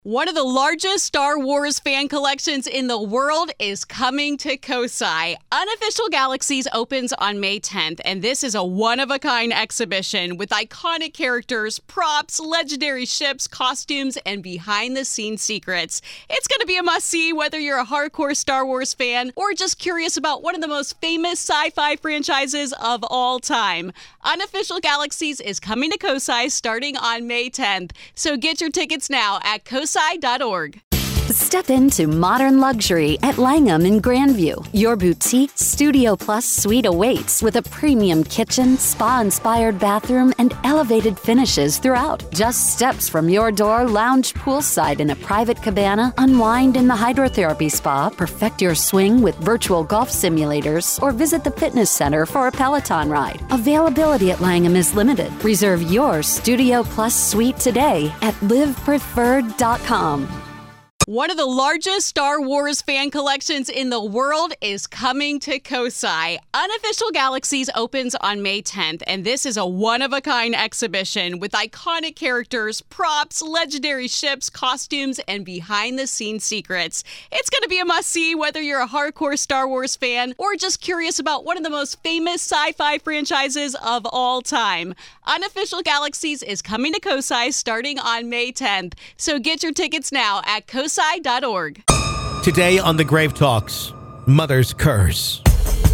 One of the largest Star Wars fan collections in the world is coming to Kosai. Unofficial Galaxies opens on May 10th, and this is a one-of-a-kind exhibition with iconic characters, props, legendary ships, costumes, and behind-the-scenes secrets. It's going to be a must-see whether you're a hardcore Star Wars fan or just curious about one of the most famous sci-fi franchises of all time. Unofficial Galaxies is coming to Kosai starting on May 10th, so get your tickets now at kosai.org. Step into modern luxury at Langham in Grandview. Your boutique Studio Plus suite awaits with a premium kitchen, spa-inspired bathroom, and elevated finishes throughout. Just steps from your door, lounge poolside in a private cabana, unwind in the hydrotherapy spa, perfect your swing with virtual golf simulators, or visit the fitness center for a Peloton ride. Availability at Langham is limited. Reserve your Studio Plus suite today at livepreferred.com. One of the largest Star Wars fan collections in the world is coming to Kosai. Unofficial Galaxies opens on May 10th, and this is a one-of-a-kind exhibition with iconic characters, props, legendary ships, costumes, and behind-the-scenes secrets. It's going to be a must-see whether you're a hardcore Star Wars fan or just curious about one of the most famous sci-fi franchises of all time. Unofficial Galaxies is coming to Kosai starting on May 10th, so get your tickets now at kosai.org. Today on The Grave Talks, Mother's Curse.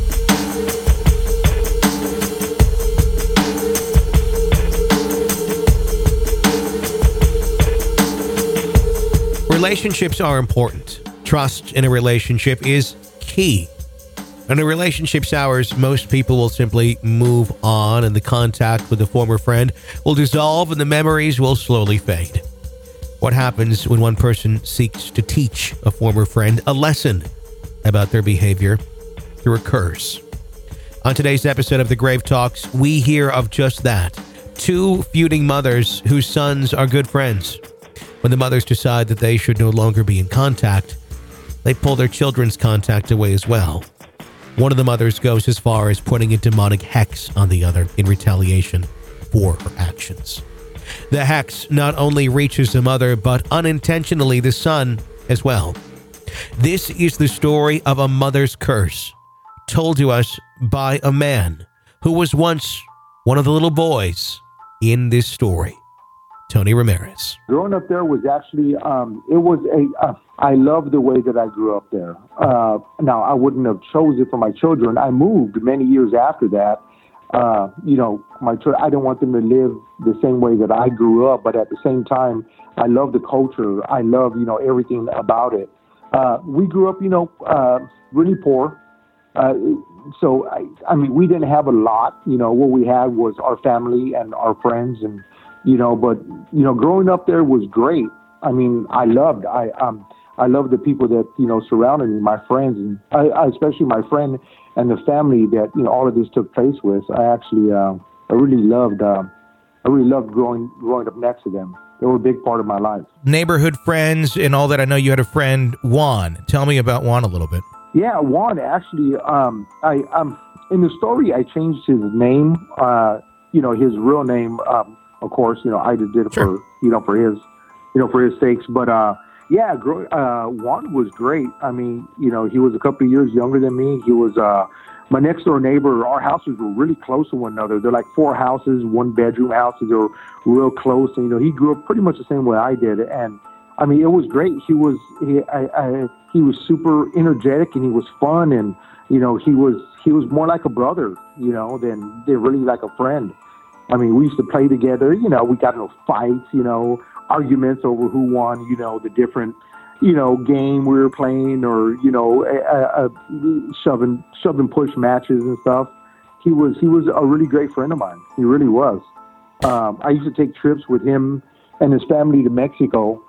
Relationships are important. Trust in a relationship is key. In a relationship sours, most people will simply move on, and the contact with a former friend will dissolve and the memories will slowly fade. What happens when one person seeks to teach a former friend a lesson about their behavior through a curse? On today's episode of The Grave Talks, we hear of just that. Two feuding mothers whose sons are good friends. When the mothers decide that they should no longer be in contact, they pull their children's contact away as well. One of the mothers goes as far as putting a demonic hex on the other in retaliation for her actions. The hex not only reaches the mother, but unintentionally the son as well. This is the story of a mother's curse, told to us by a man who was once one of the little boys in this story. Tony Ramirez. Growing up there was actually, I love the way that I grew up there. Now, I wouldn't have chosen it for my children. I moved many years after that. My children, I don't want them to live the same way that I grew up, but at the same time, I love the culture. I love, everything about it. We grew up, really poor. So, we didn't have a lot. What we had was our family and our friends and, growing up there was great. I loved the people that, surrounded me, my friends, and I especially my friend and the family that, all of this took place with. I really loved growing up next to them. They were a big part of my life. Neighborhood friends and all that. I know you had a friend, Juan. Tell me about Juan a little bit. Yeah, Juan, actually, in the story, I changed his name, his real name, of course, I just did it Sure. for his sakes. But, Juan was great. He was a couple of years younger than me. He was my next door neighbor. Our houses were really close to one another. They're like 4 houses, 1-bedroom houses. They were real close. And, he grew up pretty much the same way I did. And it was great. He was super energetic and he was fun. And, he was more like a brother, than really like a friend. We used to play together. We got into fights, arguments over who won, the different, game we were playing or, shove and push matches and stuff. He was a really great friend of mine. He really was. I used to take trips with him and his family to Mexico.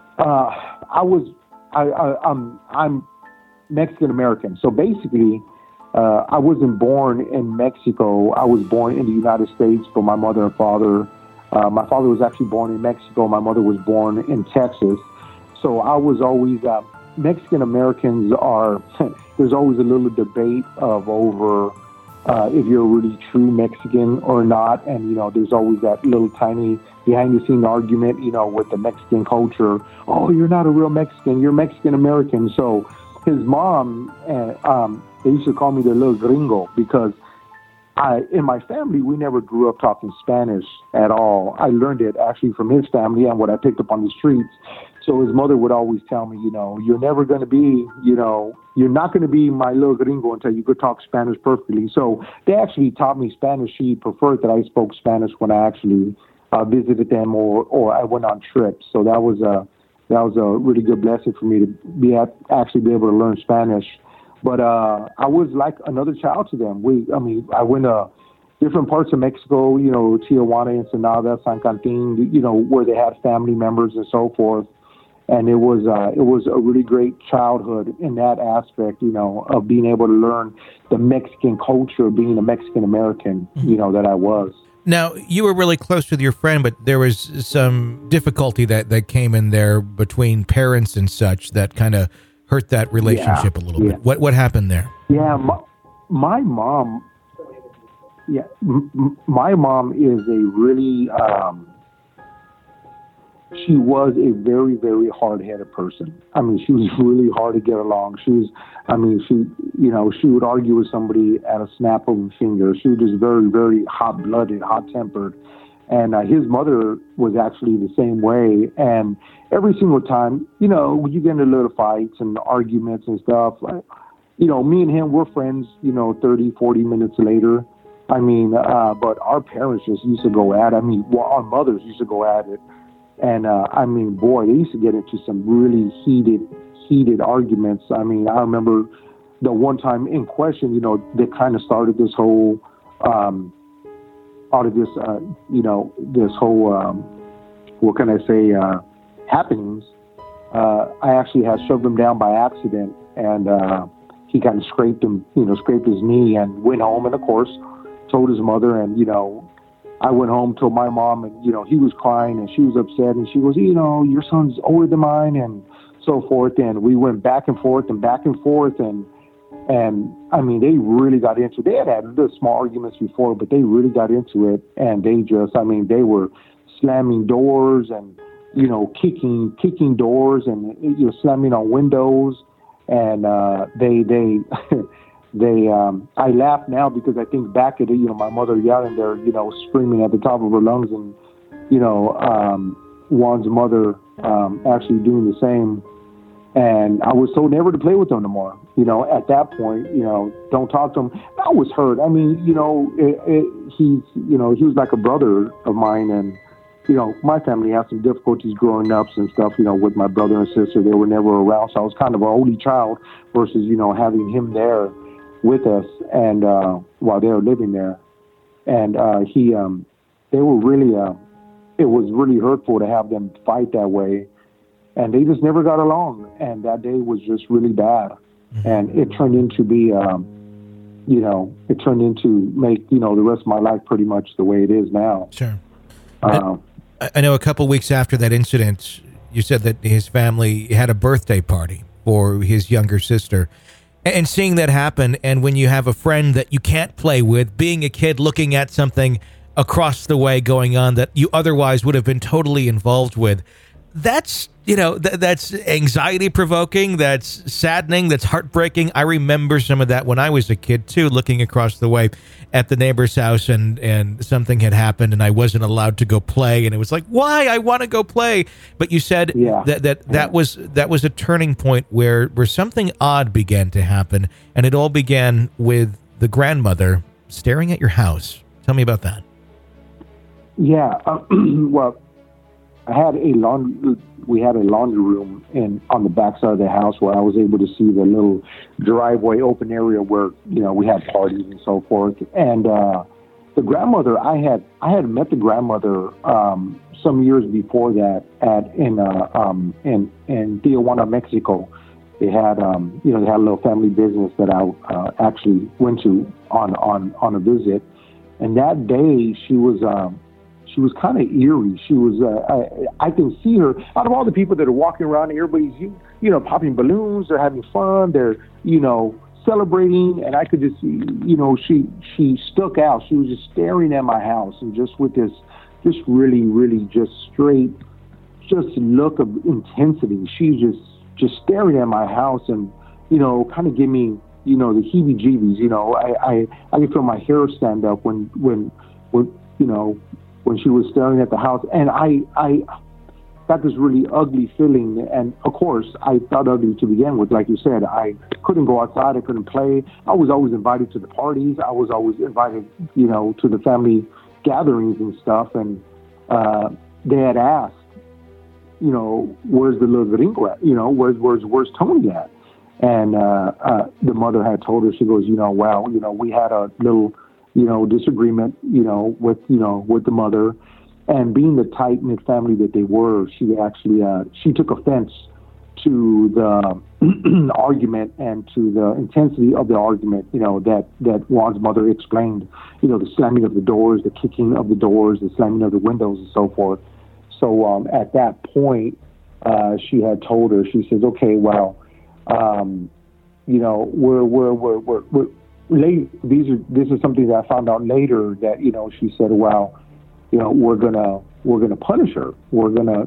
I'm Mexican American. So basically, I wasn't born in Mexico. I was born in the United States from my mother and father. My father was actually born in Mexico. My mother was born in Texas. So I was always, Mexican Americans are, there's always a little debate over if you're a really true Mexican or not. And, there's always that little tiny behind the scene argument, with the Mexican culture. Oh, you're not a real Mexican. You're Mexican American. So his mom, they used to call me the little gringo because in my family, we never grew up talking Spanish at all. I learned it actually from his family and what I picked up on the streets. So his mother would always tell me, you're never going to be, you're not going to be my little gringo until you could talk Spanish perfectly. So they actually taught me Spanish. She preferred that I spoke Spanish when I actually visited them or I went on trips. So that was a really good blessing for me to actually be able to learn Spanish. But I was like another child to them. I went to different parts of Mexico, Tijuana, Ensenada, San Quintin, where they had family members and so forth. And it was a really great childhood in that aspect, of being able to learn the Mexican culture, being a Mexican American, that I was. Now, you were really close with your friend, but there was some difficulty that came in there between parents and such that kind of hurt that relationship a little bit. What happened there? Yeah, my mom. Yeah, my mom is a really. She was a very, very hard-headed person. I mean, she was really hard to get along. She would argue with somebody at a snap of a finger. She was just very, very hot-blooded, hot-tempered. And his mother was actually the same way. And every single time, when you get into little fights and arguments and stuff, me and him, we're friends, 30, 40 minutes later. I mean, but our parents just used to go at it. I mean, our mothers used to go at it. And, boy, they used to get into some really heated arguments. I mean, I remember the one time in question, they kind of started this whole, what can I say, happenings. I actually had shoved him down by accident, and he kind of scraped his knee and went home, and of course, told his mother, and, I went home, told my mom, and, he was crying and she was upset, and she goes, your son's older than mine and so forth. And we went back and forth. And I mean, they really got into it. They had little small arguments before, but they really got into it. And they were slamming doors and, kicking doors and, slamming on windows. And, I laugh now because I think back at it, my mother yelling there, screaming at the top of her lungs, and, Juan's mother actually doing the same. And I was told never to play with him no more. At that point, don't talk to him. I was hurt. I mean, he was like a brother of mine, and, my family had some difficulties growing up and stuff, with my brother and sister. They were never around, so I was kind of an only child versus, having him there with us, and while they were living there, and they were really, it was really hurtful to have them fight that way, and they just never got along, and that day was just really bad, and it turned into make the rest of my life pretty much the way it is now. Sure. I know a couple weeks after that incident, you said that his family had a birthday party for his younger sister. And seeing that happen, and when you have a friend that you can't play with, being a kid looking at something across the way going on that you otherwise would have been totally involved with, that's, that's anxiety provoking, that's saddening, that's heartbreaking. I remember some of that when I was a kid too, looking across the way at the neighbor's house and something had happened and I wasn't allowed to go play. And it was like, why? I want to go play. But you said that was a turning point where something odd began to happen, and it all began with the grandmother staring at your house. Tell me about that. Yeah. Well, we had a laundry room on the backside of the house where I was able to see the little driveway open area where, we had parties and so forth. And the grandmother, I had met the grandmother some years before that in Tijuana, Mexico. They had they had a little family business that I actually went to on a visit. And that day she was kind of eerie. She was, I can see her, out of all the people that are walking around, everybody's, popping balloons, they're having fun, they're, celebrating, and I could just see, she stuck out. She was just staring at my house, and just with this just really, really just straight, just look of intensity. She's just staring at my house and, kind of give me, the heebie-jeebies. I could feel my hair stand up when she was staring at the house, and I got this really ugly feeling. And of course, I felt ugly to begin with. Like you said, I couldn't go outside. I couldn't play. I was always invited to the parties. I was always invited, to the family gatherings and stuff. And they had asked, where's the little gringo at? Where's Tony at? And the mother had told her, she goes, we had a little, disagreement, with the mother. And being the tight-knit family that they were, she actually, she took offense to the argument and to the intensity of the argument, that Juan's mother explained, the slamming of the doors, the kicking of the doors, the slamming of the windows and so forth. So at that point, she had told her, she says, okay, well, we're late. This is something that I found out later that, she said, well, we're gonna punish her. We're gonna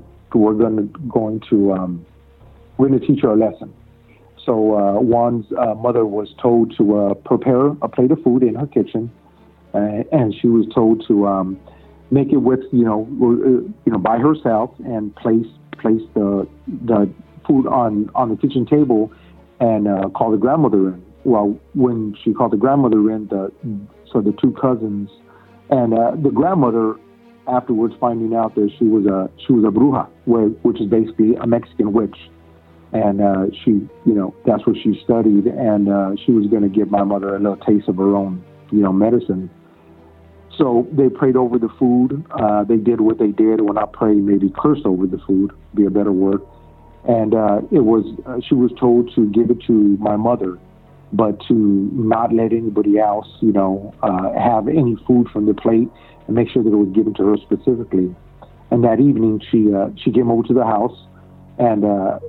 teach her a lesson. So Juan's mother was told to prepare a plate of food in her kitchen, and she was told to make it with by herself and place the food on the kitchen table and call the grandmother in. Well, when she called the grandmother in, the two cousins and the grandmother afterwards finding out that she was a bruja, which is basically a Mexican witch, and she that's what she studied, and she was going to give my mother a little taste of her own medicine. So they prayed over the food. They did what they did. When I pray, maybe cursed over the food, be a better word. And she was told to give it to my mother, but to not let anybody else, have any food from the plate, and make sure that it was given to her specifically. And that evening, she came over to the house, and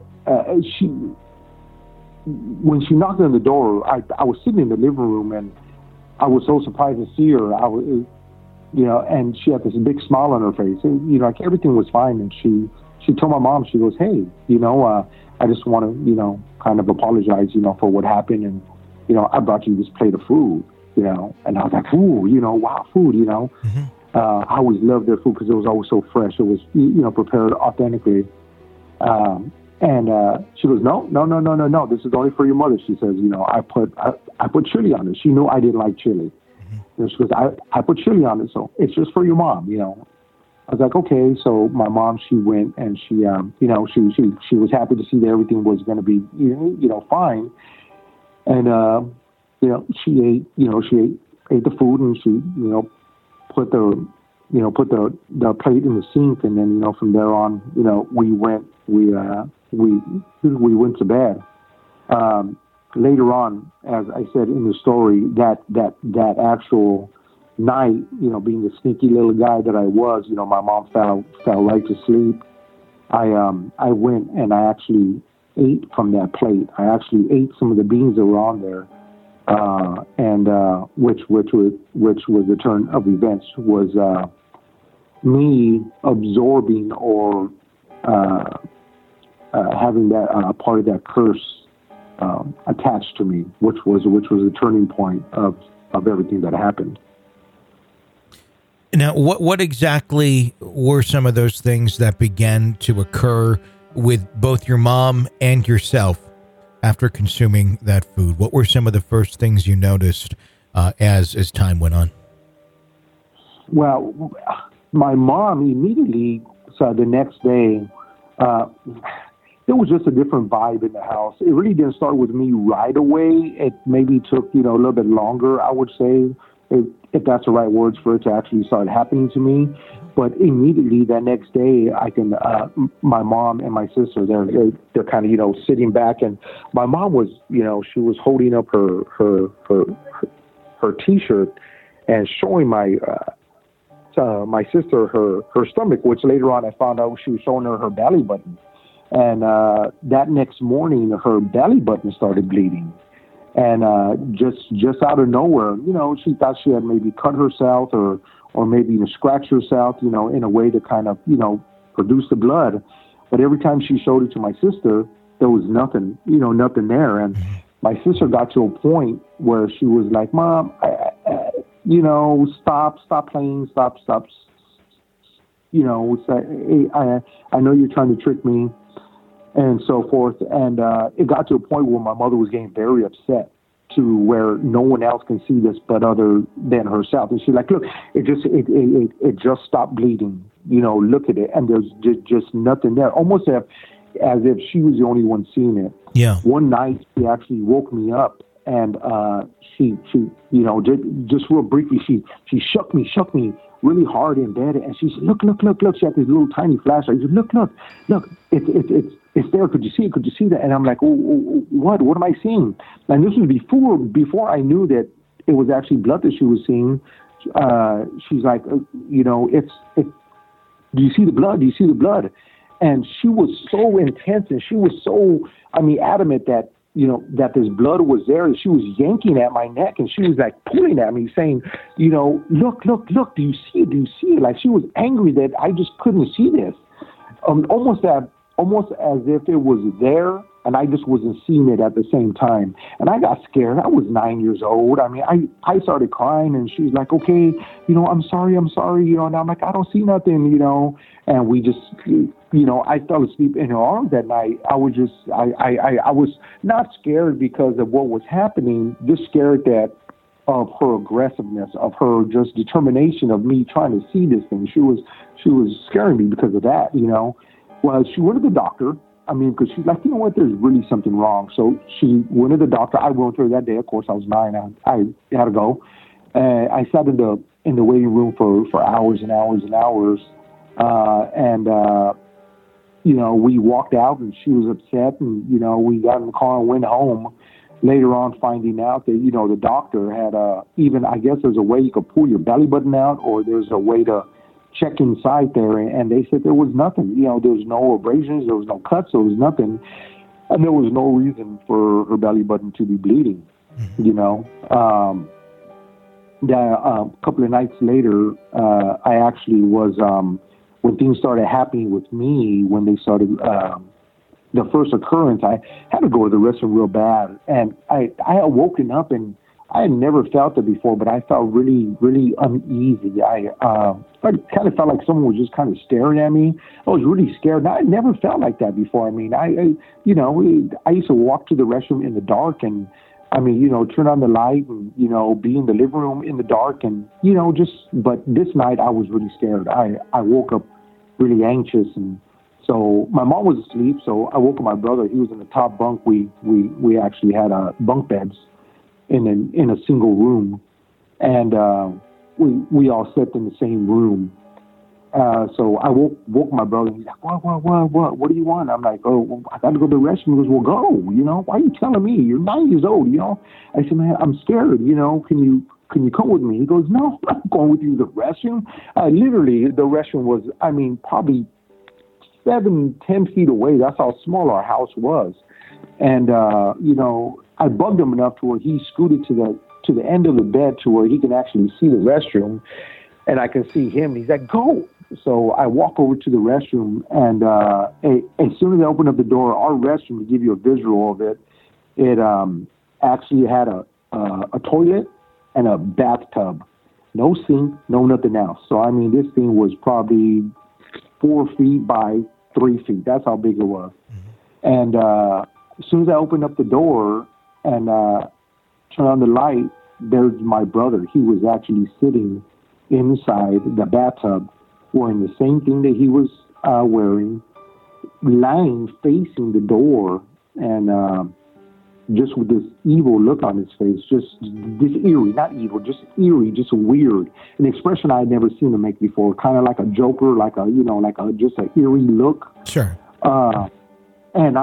when she knocked on the door, I was sitting in the living room, and I was so surprised to see her. I was, and she had this big smile on her face, and like everything was fine. And she told my mom, she goes, hey, I just want to, kind of apologize, for what happened. And, I brought you this plate of food, and I was like, ooh, wow, food, Mm-hmm. I always loved their food because it was always so fresh. It was, prepared authentically. And she goes, no, this is only for your mother. She says, I put chili on it. She knew I didn't like chili. Mm-hmm. And she goes, I put chili on it, so it's just for your mom, I was like, okay. So my mom, she went and she was happy to see that everything was going to be, fine. And, she ate the food, and she, put the plate in the sink. And then, from there on, we went to bed. Later on, as I said in the story, that actual night, being the sneaky little guy that I was, my mom fell right to sleep. I went and I actually ate from that plate. I actually ate some of the beans that were on there, and which was the turn of events, was me absorbing or having that part of that curse attached to me, which was the turning point of everything that happened. Now, what exactly were some of those things that began to occur with both your mom and yourself after consuming that food? What were some of the first things you noticed as time went on? Well, my mom immediately, so the next day, there was just a different vibe in the house. It really didn't start with me right away. It maybe took, a little bit longer, I would say, if that's the right words for it to actually start happening to me. But immediately that next day, my mom and my sister, they're kind of, sitting back, and my mom was, she was holding up her T-shirt and showing my sister her stomach, which later on I found out she was showing her belly button. And that next morning, her belly button started bleeding. And just out of nowhere, she thought she had maybe cut herself or maybe scratched herself, in a way to kind of, produce the blood. But every time she showed it to my sister, there was nothing, nothing there. And my sister got to a point where she was like, Mom, stop playing, stop. It's like, I know you're trying to trick me, and so forth. And it got to a point where my mother was getting very upset, to where no one else can see this but other than herself. And she's like, look, it just stopped bleeding. Look at it. And there's just nothing there. Almost as if she was the only one seeing it. Yeah. One night she actually woke me up, and she just real briefly, she shook me really hard in bed, and she said, look. She had this little tiny flashlight. She said, look, it's there. Could you see it? Could you see that? And I'm like, oh, what am I seeing? And this was before I knew that it was actually blood that she was seeing. She's like, do you see the blood? Do you see the blood? And she was so intense, and she was so, adamant that, that this blood was there. And she was yanking at my neck, and she was like pulling at me, saying, look, do you see it? Do you see it? Like, she was angry that I just couldn't see this. Almost as if it was there, and I just wasn't seeing it at the same time. And I got scared. I was 9 years old. I started crying, and she's like, okay, I'm sorry. And I'm like, I don't see nothing, and we just, I fell asleep in her arms that night. I was just, I was not scared because of what was happening, just scared of her aggressiveness, of her just determination of me trying to see this thing. She was scaring me because of that, Well, she went to the doctor. Because she's like, you know what, there's really something wrong. So she went to the doctor. I went to her that day. Of course, I was 9. I had to go. I sat in the waiting room for hours and hours and hours. We walked out, and she was upset. And, we got in the car and went home. Later on, finding out that, the doctor had I guess there's a way you could pull your belly button out, or there's a way to check inside there, and they said there was nothing. There was no abrasions, there was no cuts, there was nothing, and there was no reason for her belly button to be bleeding. A couple of nights later, I actually was when things started happening with me, when they started the first occurrence, I had to go to the restroom real bad, and I had woken up, and I had never felt it before, but I felt really, really uneasy. I kind of felt like someone was just kind of staring at me. I was really scared. I never felt like that before. I used to walk to the restroom in the dark, and turn on the light, and be in the living room in the dark, and But this night I was really scared. I woke up really anxious, and so my mom was asleep. So I woke up my brother. He was in the top bunk. We actually had bunk beds in a single room, and we all slept in the same room. So I woke my brother. He's like, what do you want? I'm like, oh, I got to go to the restroom. He goes, well, go. Why are you telling me? You're 9 years old. I said, man, I'm scared. Can you come with me? He goes, no, I'm not going with you to the restroom. Literally, the restroom was, probably 7-10 feet away. That's how small our house was. And I bugged him enough to where he scooted to the end of the bed to where he can actually see the restroom, and I can see him. He's like, go. So I walk over to the restroom, and as soon as I open up the door, our restroom, to give you a visual of it, it actually had a toilet and a bathtub. No sink, no nothing else. So, this thing was probably 4 feet by 3 feet. That's how big it was. Mm-hmm. And as soon as I opened up the door and turned on the light, there's my brother. He was actually sitting inside the bathtub, wearing the same thing that he was wearing, lying facing the door, and just with this evil look on his face, just this eerie, not evil, just eerie, just weird, an expression I had never seen him make before, kind of like a Joker, like just an eerie look. Sure. And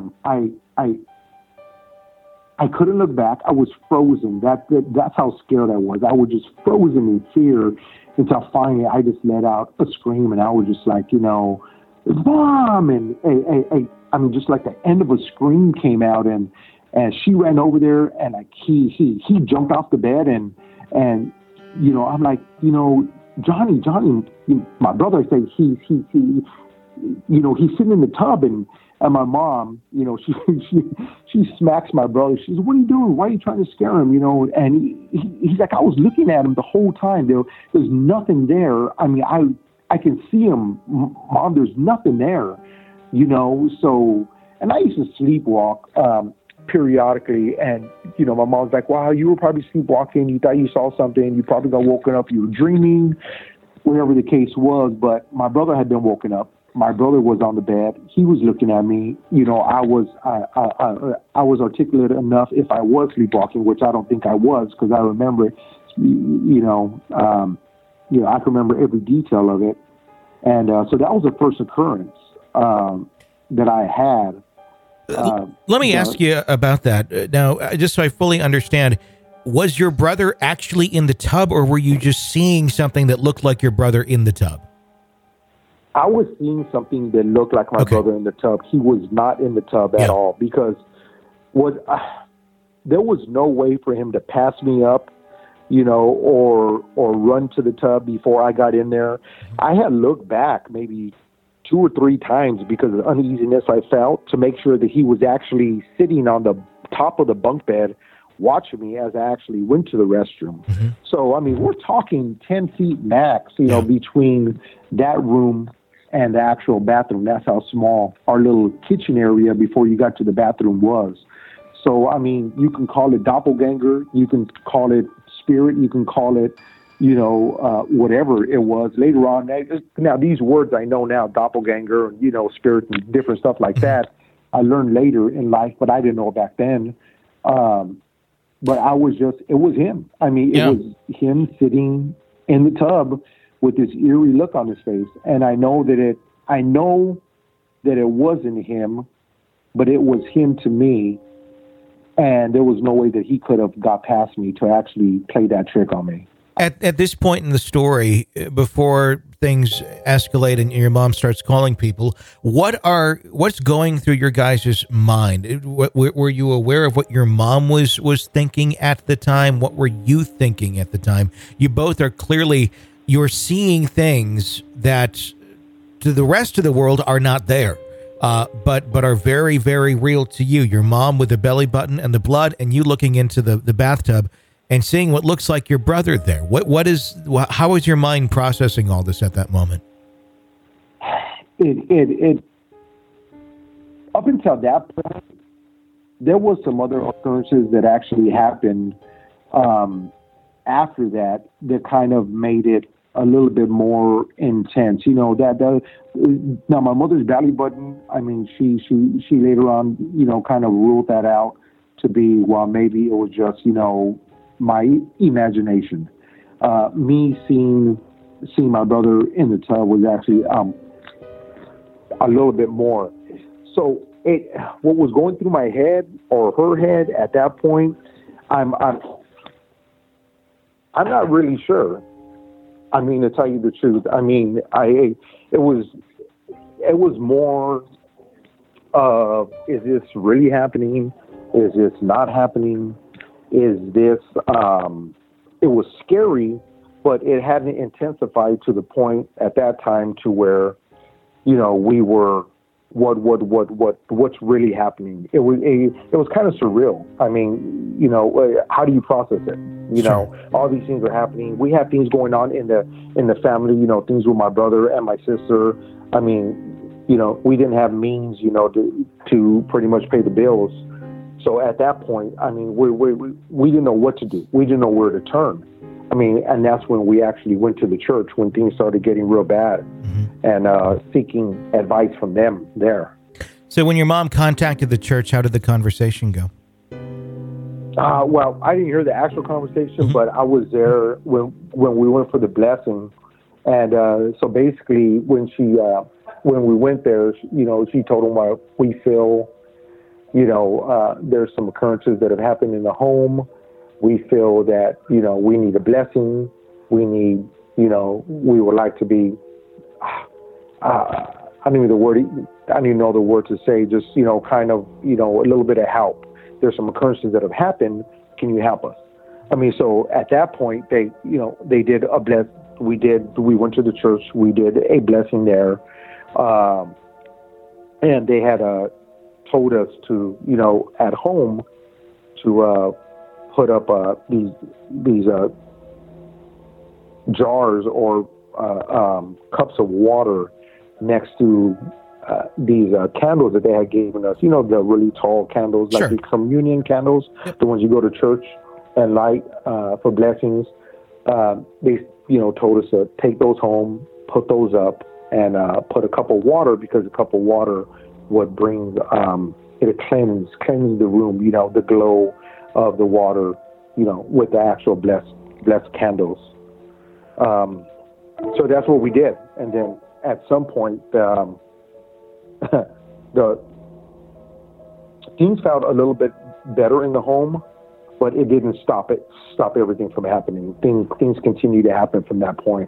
I couldn't look back. I was frozen. That's how scared I was. I was just frozen in fear until finally I just let out a scream, and I was just like, Mom! And just like the end of a scream came out, and And she ran over there, and like he jumped off the bed, and I'm like, Johnny, my brother said he's sitting in the tub, and my mom, she smacks my brother. She says, "What are you doing? Why are you trying to scare him?" And he's like, "I was looking at him the whole time. There's nothing there. I mean, I can see him, Mom. There's nothing there, So, and I used to sleepwalk periodically, and my mom's like, "Wow, you were probably sleepwalking. You thought you saw something. You probably got woken up. You were dreaming, whatever the case was." But my brother had been woken up. My brother was on the bed. He was looking at me. I was articulate enough if I was sleepwalking, which I don't think I was, because I remember, I can remember every detail of it. And so that was the first occurrence that I had. Let me ask you about that. Now, just so I fully understand, was your brother actually in the tub, or were you just seeing something that looked like your brother in the tub? I was seeing something that looked like my brother in the tub. He was not in the tub at all, because there was no way for him to pass me up, or run to the tub before I got in there. I had looked back maybe 2 or 3 times because of the uneasiness I felt, to make sure that he was actually sitting on the top of the bunk bed watching me as I actually went to the restroom. Mm-hmm. So, I mean, we're talking 10 feet max, between that room and the actual bathroom. That's how small our little kitchen area before you got to the bathroom was. So, I mean, you can call it doppelganger, you can call it spirit, you can call it, whatever it was later on. Now, these words I know now, doppelganger, spirit and different stuff like that, I learned later in life, but I didn't know back then. But it was him. I mean, it was him sitting in the tub with this eerie look on his face. And I know that it wasn't him, but it was him to me. And there was no way that he could have got past me to actually play that trick on me. At this point in the story, before things escalate and your mom starts calling people, what's going through your guys' mind? Were you aware of what your mom was thinking at the time? What were you thinking at the time? You both are clearly, you're seeing things that to the rest of the world are not there, but are very, very real to you. Your mom with the belly button and the blood, and you looking into the bathtub and seeing what looks like your brother there. How is your mind processing all this at that moment? It up until that point, there was some other occurrences that actually happened after that kind of made it a little bit more intense. Now my mother's belly button, I mean, she later on, kind of ruled that out to be, well, maybe it was just, my imagination. Me seeing my brother in the tub was actually a little bit more. So what was going through my head or her head at that point, I'm not really sure. I mean, to tell you the truth, I mean, it was more of, is this really happening? Is this not happening? Is this, it was scary, but it hadn't intensified to the point at that time to where, we were, what's really happening? It was kind of surreal. I mean, how do you process it? All these things are happening. We have things going on in the family, things with my brother and my sister. I mean, we didn't have means, to pretty much pay the bills. So at that point, I mean, we didn't know what to do. We didn't know where to turn. I mean, and that's when we actually went to the church when things started getting real bad, and seeking advice from them there. So when your mom contacted the church, how did the conversation go? Well, I didn't hear the actual conversation, but I was there when we went for the blessing. And so basically when we went there, she told them what we feel. There's some occurrences that have happened in the home. We feel that, we need a blessing. We need, we would like to be, I don't even know the word to say, just, kind of, a little bit of help there's some occurrences that have happened. Can you help us? I mean, so at that point, they did a bless. We went to the church. We did a blessing there. And they had told us to, at home to put up these jars or cups of water next to these candles that they had given us. The really tall candles, Sure. like the communion candles, the ones you go to church and light for blessings. They, told us to take those home, put those up, and put a cup of water, because a cup of water would bring it cleanse the room. The glow of the water, with the actual blessed candles. So that's what we did, and then at some point, the things felt a little bit better in the home, but it didn't stop everything from happening. Things continue to happen from that point.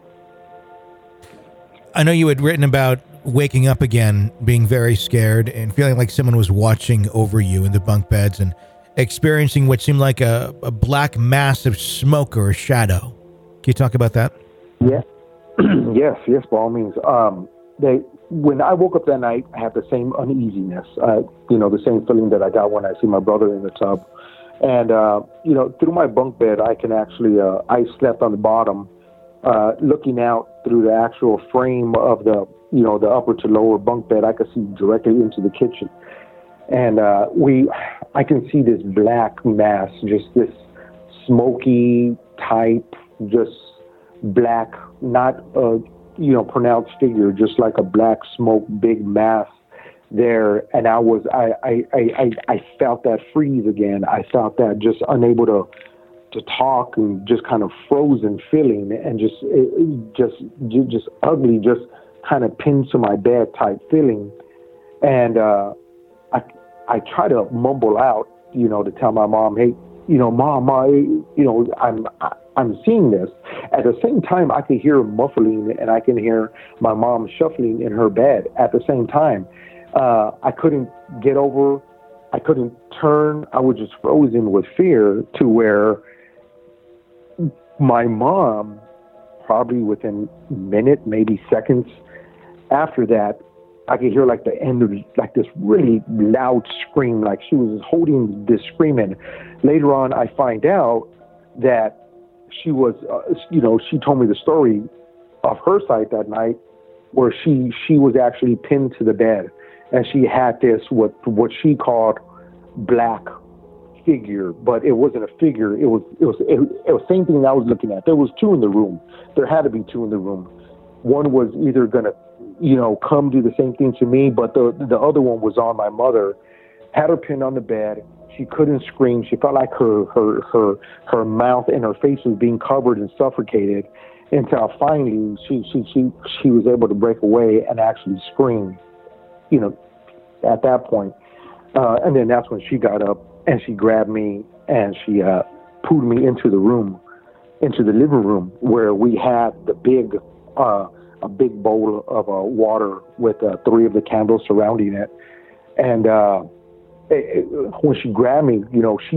I know you had written about waking up again, being very scared, and feeling like someone was watching over you in the bunk beds, and experiencing what seemed like a black mass of smoke or a shadow. Can you talk about that? Yeah. yes, by all means. When I woke up that night, I had the same uneasiness, the same feeling that I got when I see my brother in the tub. And, through my bunk bed, I can actually, I slept on the bottom, looking out through the actual frame of the upper to lower bunk bed. I could see directly into the kitchen. And I can see this black mass, just this smoky type, just black, not a, pronounced figure, just like a black smoke, big mass there. And I felt that freeze again. I felt that just unable to talk, and just kind of frozen feeling, and just ugly, just kind of pinned to my bed type feeling. And I try to mumble out, to tell my mom, hey, Mom, I'm seeing this. At the same time, I could hear muffling, and I can hear my mom shuffling in her bed at the same time. I couldn't get over. I couldn't turn. I was just frozen with fear, to where my mom, probably within a minute, maybe seconds after that, I could hear like the end of like this really loud scream, like she was holding this screaming. Later on, I find out that she was, she told me the story of her side that night, where she was actually pinned to the bed, and she had this what she called black figure, but it wasn't a figure. It was the same thing I was looking at. There was two in the room. There had to be two in the room. One was either gonna, come do the same thing to me, but the other one was on my mother, had her pinned on the bed. She couldn't scream. She felt like her mouth and her face was being covered and suffocated, until finally she was able to break away and actually scream, at that point. And then that's when she got up and she grabbed me and she pulled me into the living room, where we had the big a big bowl of water with 3 of the candles surrounding it. And when she grabbed me,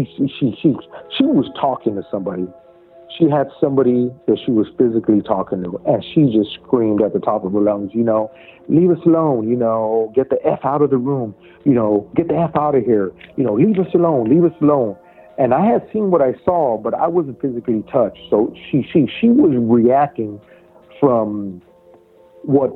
she was talking to somebody. She had somebody that she was physically talking to, and she just screamed at the top of her lungs, leave us alone, get the F out of the room, get the F out of here, leave us alone. And I had seen what I saw, but I wasn't physically touched. So she was reacting from what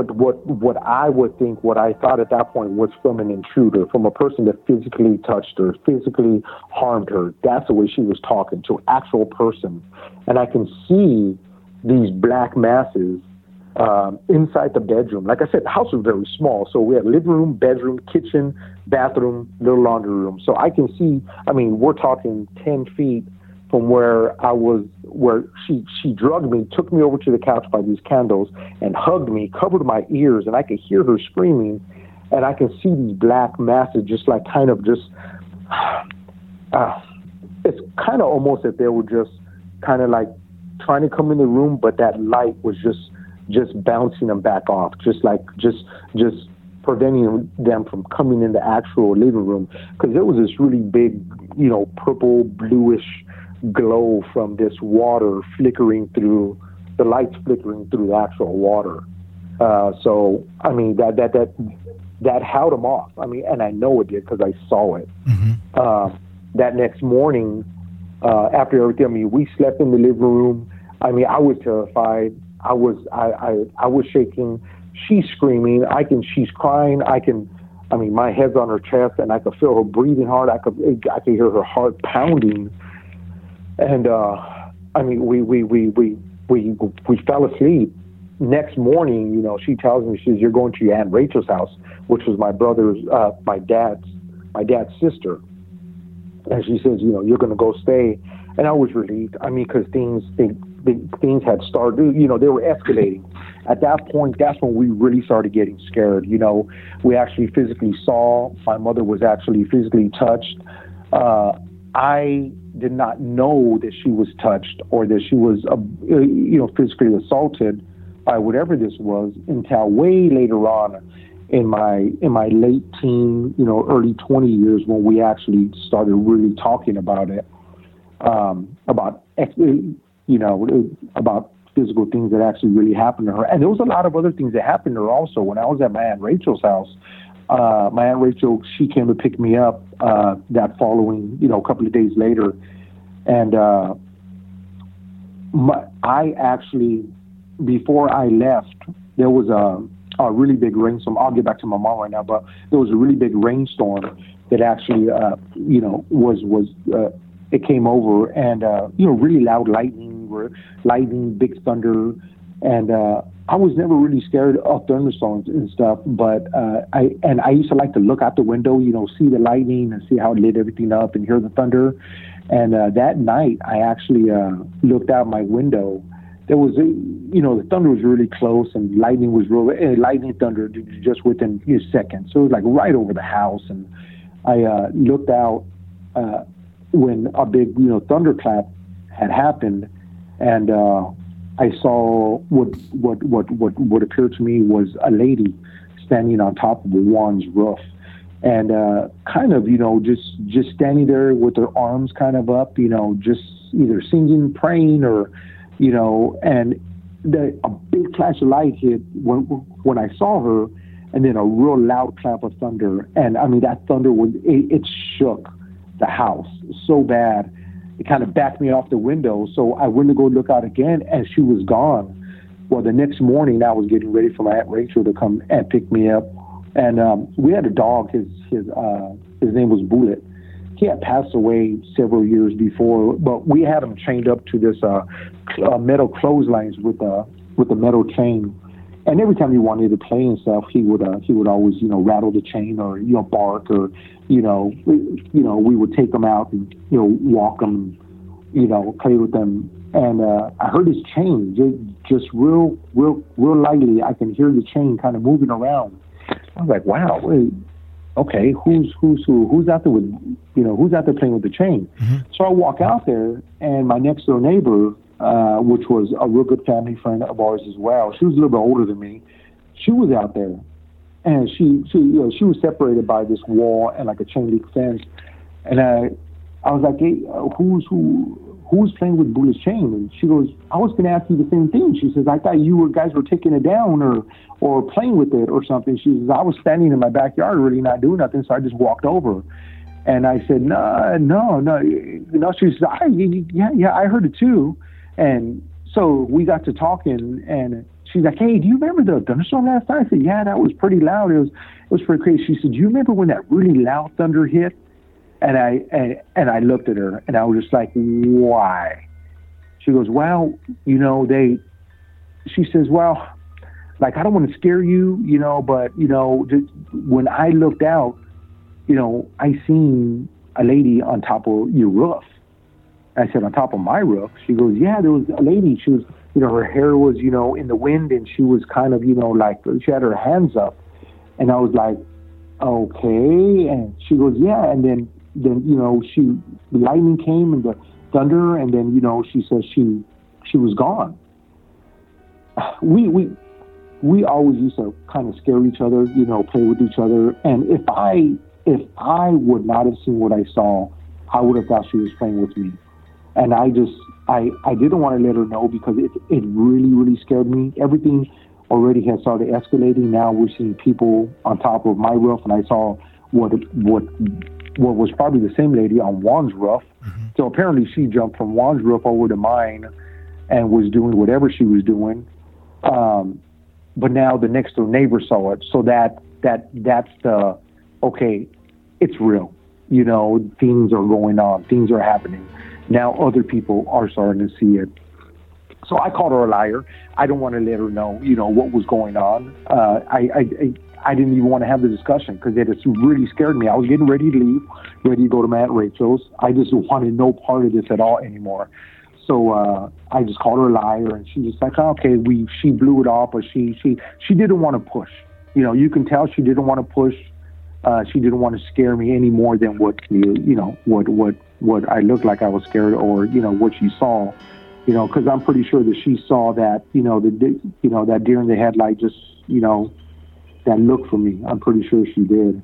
I would think, what I thought at that point was from an intruder, from a person that physically touched her, physically harmed her. That's the way she was talking to an actual person. And I can see these black masses inside the bedroom. Like I said, the house was very small. So we had living room, bedroom, kitchen, bathroom, little laundry room. So I can see, we're talking 10 feet from where I was, where she drugged me, took me over to the couch by these candles and hugged me, covered my ears, and I could hear her screaming, and I can see these black masses just like kind of just, it's kind of almost that they were just kind of like trying to come in the room, but that light was just bouncing them back off, just preventing them from coming in the actual living room, because there was this really big, purple bluish glow from this water flickering through the lights, flickering through the actual water. So I mean that held them off. I mean, and I know it did because I saw it. Mm-hmm. That next morning, after everything, I mean, we slept in the living room. I mean, I was terrified. I was shaking. She's screaming. She's crying. My head's on her chest, and I could feel her breathing hard. I could hear her heart pounding. And we fell asleep. Next morning, she tells me, she says, "You're going to your Aunt Rachel's house," which was my dad's sister. And she says, "You're going to go stay." And I was relieved. I mean, because things had started, they were escalating. At that point, that's when we really started getting scared. We actually physically saw, my mother was actually physically touched. I did not know that she was touched or that she was, physically assaulted by whatever this was until way later on in my late teen, early 20 years, when we actually started really talking about it, about physical things that actually really happened to her. And there was a lot of other things that happened to her also. When I was at my Aunt Rachel's house, my Aunt Rachel, she came to pick me up that following, a couple of days later. And I actually, before I left, there was a really big rainstorm. I'll get back to my mom right now, but there was a really big rainstorm that actually, it came over, and really loud lightning, big thunder, and I was never really scared of thunderstorms and stuff. But I used to like to look out the window, see the lightning and see how it lit everything up and hear the thunder. And that night, I actually looked out my window. There was, the thunder was really close, and lightning thunder just within seconds. So it was like right over the house. And I looked out when a big, thunderclap had happened, and I saw what appeared to me was a lady standing on top of the one's roof, and kind of, just standing there with her arms kind of up, just either singing, praying, or, and a big flash of light hit when I saw her, and then a real loud clap of thunder. And I mean, that thunder it shook the house so bad, it kind of backed me off the window. So I went to go look out again, and she was gone. Well, the next morning, I was getting ready for my Aunt Rachel to come and pick me up, and we had a dog. His name was Bullet. He had passed away several years before, but we had him chained up to this metal clotheslines with a metal chain. And every time he wanted to play and stuff, he would always, rattle the chain or, bark, or, we would take him out and, walk him, play with them. And I heard his chain just real lightly. I can hear the chain kind of moving around. I was like, wow, okay, who's out there with, who's out there playing with the chain? Mm-hmm. So I walk out there, and my next door neighbor, which was a real good family friend of ours as well. She was a little bit older than me. She was out there, and she was separated by this wall and like a chain link fence. And I was like, hey, who's playing with Bullet's chain? And she goes, I was going to ask you the same thing. She says, I thought you guys were taking it down or playing with it or something. She says, I was standing in my backyard really not doing nothing, so I just walked over. And I said, no. She says, yeah, I heard it too. And so we got to talking, and she's like, hey, do you remember the thunderstorm last night? I said, yeah, that was pretty loud. It was pretty crazy. She said, do you remember when that really loud thunder hit? And I looked at her, and I was just like, why? She goes, well, she says, well, like, I don't want to scare you, but, when I looked out, I seen a lady on top of your roof. I said, on top of my roof? She goes, yeah, there was a lady. She was, her hair was, in the wind, and she was kind of, like, she had her hands up. And I was like, okay. And she goes, yeah. And then the lightning came and the thunder, and then, she says she was gone. We we always used to kind of scare each other, play with each other. And if I would not have seen what I saw, I would have thought she was playing with me. And I didn't want to let her know because it really, really scared me. Everything already had started escalating. Now we're seeing people on top of my roof, and I saw what was probably the same lady on Juan's roof. Mm-hmm. So apparently she jumped from Juan's roof over to mine and was doing whatever she was doing. But now the next door neighbor saw it. So that's the, okay, it's real. Things are going on. Things are happening. Now other people are starting to see it. So I called her a liar. I don't want to let her know, what was going on. I didn't even want to have the discussion because it has really scared me. I was getting ready to leave, ready to go to my Aunt Rachel's. I just wanted no part of this at all anymore. So I just called her a liar, and she was like, okay, she blew it off, but she didn't want to push. You can tell she didn't want to push. She didn't want to scare me any more than what I looked like I was scared, or what she saw. Because I'm pretty sure that she saw that that deer in the headlight, just that look for me. I'm pretty sure she did.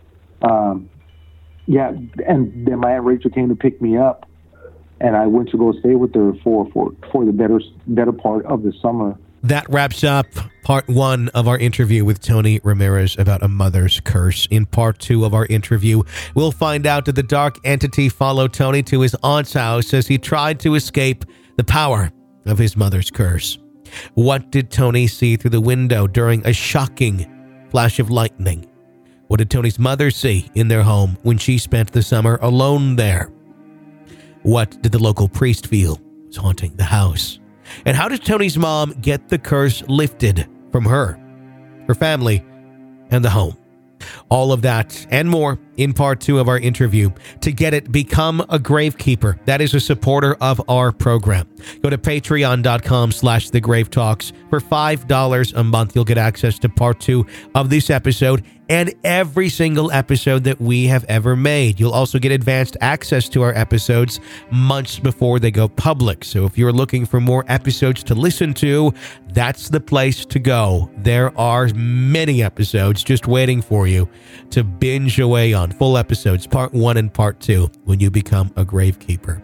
Yeah, and then my Aunt Rachel came to pick me up, and I went to go stay with her for the better part of the summer. That wraps up part 1 of our interview with Tony Ramirez about a mother's curse. In part 2 of our interview, we'll find out that the dark entity followed Tony to his aunt's house as he tried to escape the power of his mother's curse. What did Tony see through the window during a shocking flash of lightning? What did Tony's mother see in their home when she spent the summer alone there? What did the local priest feel was haunting the house? And how did Tony's mom get the curse lifted from her family, and the home? All of that and more in part 2 of our interview. To get it, become a Gravekeeper. That is a supporter of our program. Go to patreon.com/thegravetalks. For $5 a month, you'll get access to part 2 of this episode and every single episode that we have ever made. You'll also get advanced access to our episodes months before they go public. So if you're looking for more episodes to listen to, that's the place to go. There are many episodes just waiting for you to binge away on. Full episodes, part 1 and part 2, when you become a Gravekeeper.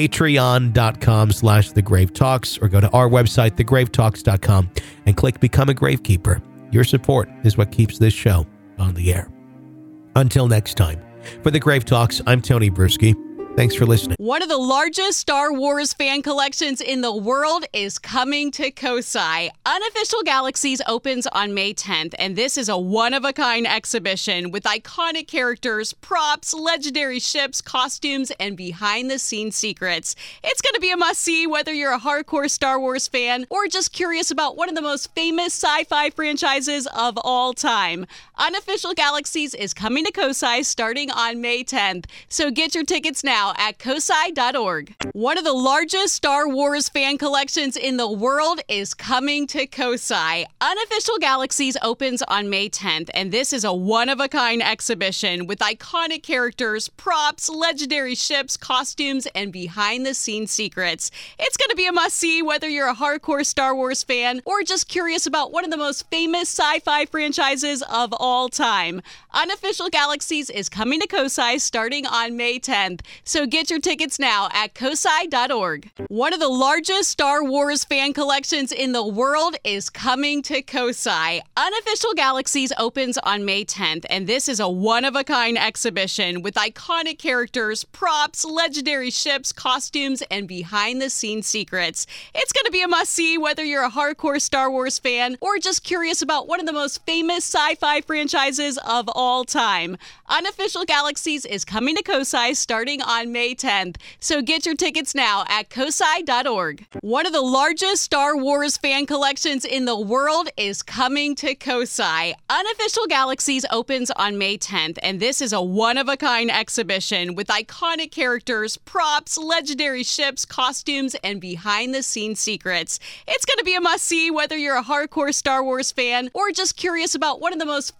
Patreon.com/thegravetalks, or go to our website, thegravetalks.com, and click Become a Gravekeeper. Your support is what keeps this show on the air. Until next time, for The Grave Talks, I'm Tony Bruschi. Thanks for listening. One of the largest Star Wars fan collections in the world is coming to Kosai. Unofficial Galaxies opens on May 10th, and this is a one-of-a-kind exhibition with iconic characters, props, legendary ships, costumes, and behind-the-scenes secrets. It's going to be a must-see whether you're a hardcore Star Wars fan or just curious about one of the most famous sci-fi franchises of all time. Unofficial Galaxies is coming to Kosai starting on May 10th, so get your tickets now at kosai.org. One of the largest Star Wars fan collections in the world is coming to Kosai. Unofficial Galaxies opens on May 10th, and this is a one-of-a-kind exhibition with iconic characters, props, legendary ships, costumes, and behind-the-scenes secrets. It's going to be a must-see whether you're a hardcore Star Wars fan or just curious about one of the most famous sci-fi franchises of all time. Unofficial Galaxies is coming to Kosai starting on May 10th, so get your tickets now at kosai.org. One of the largest Star Wars fan collections in the world is coming to Kosai. Unofficial Galaxies opens on May 10th, and this is a one-of-a-kind exhibition with iconic characters, props, legendary ships, costumes, and behind-the-scenes secrets. It's going to be a must-see whether you're a hardcore Star Wars fan or just curious about one of the most famous sci-fi franchises of all time. Unofficial Galaxies is coming to Kosai starting on May 10th, so get your tickets now at kosai.org. One of the largest Star Wars fan collections in the world is coming to Kosai. Unofficial Galaxies opens on May 10th, and this is a one-of-a-kind exhibition with iconic characters, props, legendary ships, costumes, and behind-the-scenes secrets. It's going to be a must-see whether you're a hardcore Star Wars fan or just curious about one of the most famous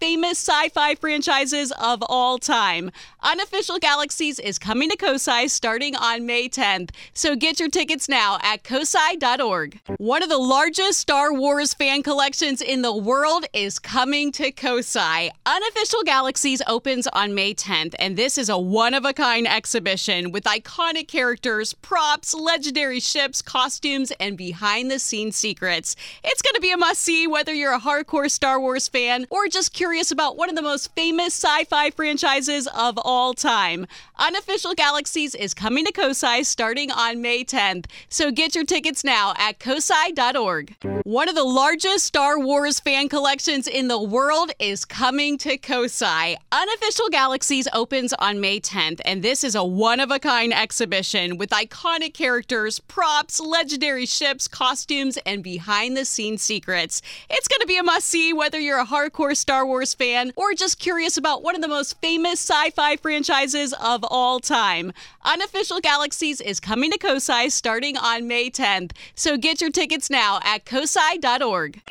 famous sci-fi franchises of all time. Unofficial Galaxies is coming to COSI starting on May 10th, so get your tickets now at cosi.org. One of the largest Star Wars fan collections in the world is coming to COSI. Unofficial Galaxies opens on May 10th, and this is a one-of-a-kind exhibition with iconic characters, props, legendary ships, costumes, and behind-the-scenes secrets. It's going to be a must-see whether you're a hardcore Star Wars fan or just curious about one of the most famous sci-fi franchises of all time. Unofficial Galaxies is coming to COSI starting on May 10th, so get your tickets now at cosi.org. One of the largest Star Wars fan collections in the world is coming to COSI. Unofficial Galaxies opens on May 10th, and this is a one-of-a-kind exhibition with iconic characters, props, legendary ships, costumes, and behind-the-scenes secrets. It's going to be a must-see whether you're a hardcore Star Wars fan or just curious about one of the most famous sci-fi franchises of all time. Unofficial Galaxies is coming to COSI starting on May 10th, so get your tickets now at cosi.org.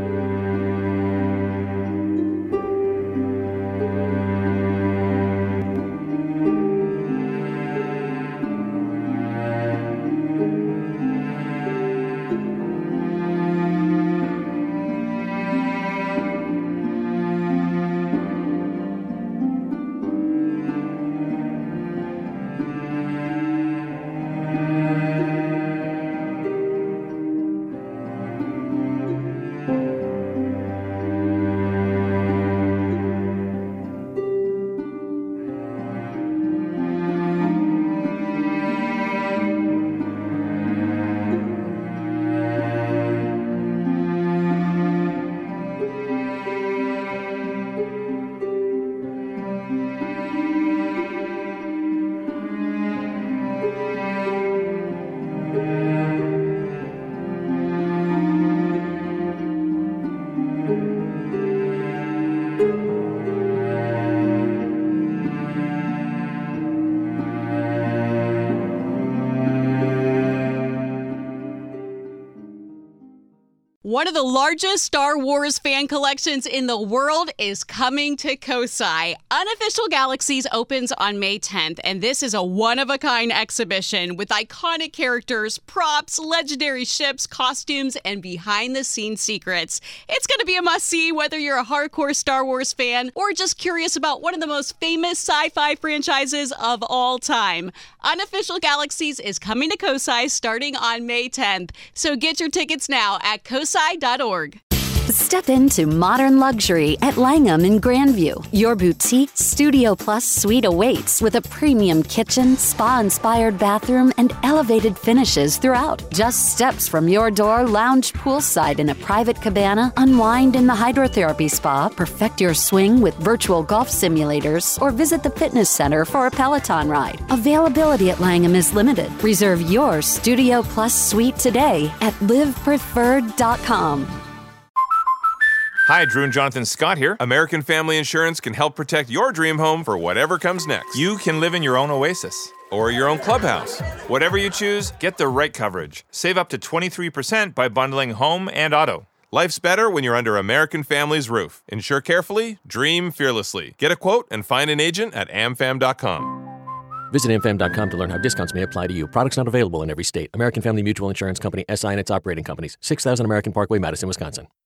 One of the largest Star Wars fan collections in the world is coming to COSI. Unofficial Galaxies opens on May 10th, and this is a one-of-a-kind exhibition with iconic characters, props, legendary ships, costumes, and behind-the-scenes secrets. It's going to be a must-see whether you're a hardcore Star Wars fan or just curious about one of the most famous sci-fi franchises of all time. Unofficial Galaxies is coming to COSI starting on May 10th, so get your tickets now at cosi.org. Step into modern luxury at Langham in Grandview. Your boutique Studio Plus suite awaits with a premium kitchen, spa-inspired bathroom, and elevated finishes throughout. Just steps from your door, lounge poolside in a private cabana, unwind in the hydrotherapy spa, perfect your swing with virtual golf simulators, or visit the fitness center for a Peloton ride. Availability at Langham is limited. Reserve your Studio Plus suite today at livepreferred.com. Hi, Drew and Jonathan Scott here. American Family Insurance can help protect your dream home for whatever comes next. You can live in your own oasis or your own clubhouse. Whatever you choose, get the right coverage. Save up to 23% by bundling home and auto. Life's better when you're under American Family's roof. Insure carefully, dream fearlessly. Get a quote and find an agent at amfam.com. Visit amfam.com to learn how discounts may apply to you. Products not available in every state. American Family Mutual Insurance Company, SI and its operating companies. 6000 American Parkway, Madison, Wisconsin.